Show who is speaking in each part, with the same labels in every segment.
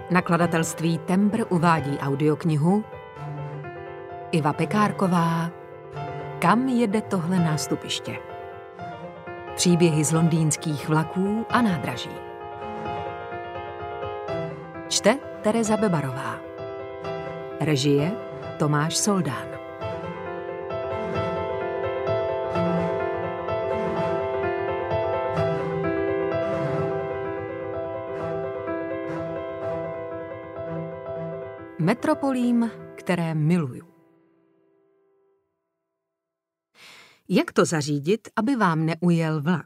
Speaker 1: Nakladatelství Tembr uvádí audioknihu Iva Pekárková Kam jede tohle nástupiště? Příběhy z londýnských vlaků a nádraží. Čte Tereza Bebarová. Režie Tomáš Soldán. Metropolím, které miluju. Jak to zařídit, aby vám neujel vlak?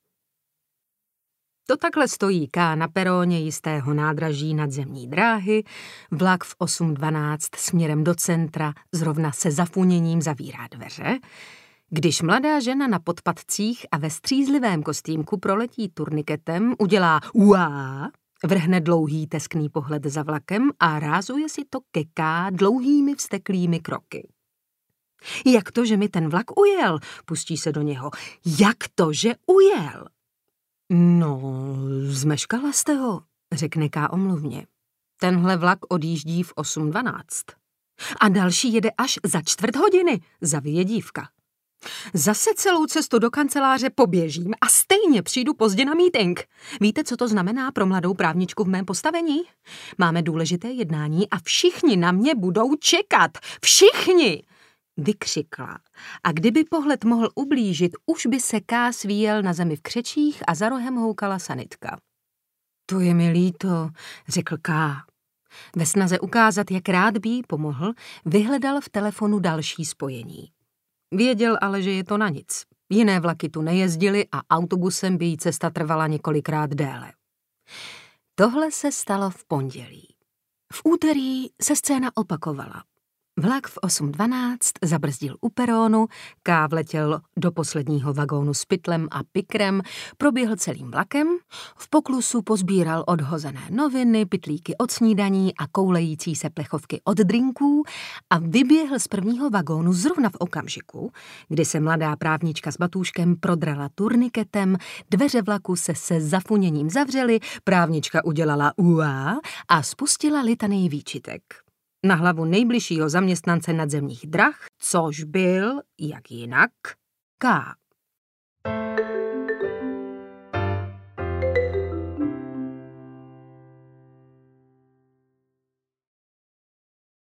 Speaker 1: To takhle stojí K na peróně jistého nádraží nadzemní dráhy, vlak v 8:12 směrem do centra zrovna se zafuněním zavírá dveře, když mladá žena na podpatcích a ve střízlivém kostýmku proletí turniketem, udělá uá, vrhne dlouhý teskný pohled za vlakem a rázuje si to ke K dlouhými vzteklými kroky. Jak to, že mi ten vlak ujel? Pustí se do něho. Jak to, že ujel? No, zmeškala jste ho, řekne K omluvně. Tenhle vlak odjíždí v 8:12. A další jede až za 4 hodiny, zavyje dívka. Zase celou cestu do kanceláře poběžím a stejně přijdu pozdě na meeting. Víte, co to znamená pro mladou právničku v mém postavení? Máme důležité jednání a všichni na mě budou čekat. Všichni! Vykřikla. A kdyby pohled mohl ublížit, už by se K svíjel na zemi v křečích a za rohem houkala sanitka. To je mi líto, řekl K. Ve snaze ukázat, jak rád by jí pomohl, vyhledal v telefonu další spojení. Věděl ale, že je to na nic. Jiné vlaky tu nejezdily a autobusem by jí cesta trvala několikrát déle. Tohle se stalo v pondělí. V úterý se scéna opakovala. Vlak v 8:12 zabrzdil u perónu, K vletěl do posledního vagónu s pytlem a pikrem, proběhl celým vlakem, v poklusu pozbíral odhozené noviny, pytlíky od snídaní a koulející se plechovky od drinků a vyběhl z prvního vagónu zrovna v okamžiku, kdy se mladá právnička s batůžkem prodrala turniketem, dveře vlaku se zafuněním zavřely, právnička udělala uá a spustila litanii výčitek. Na hlavu nejbližšího zaměstnance nadzemních drah, což byl, jak jinak, K.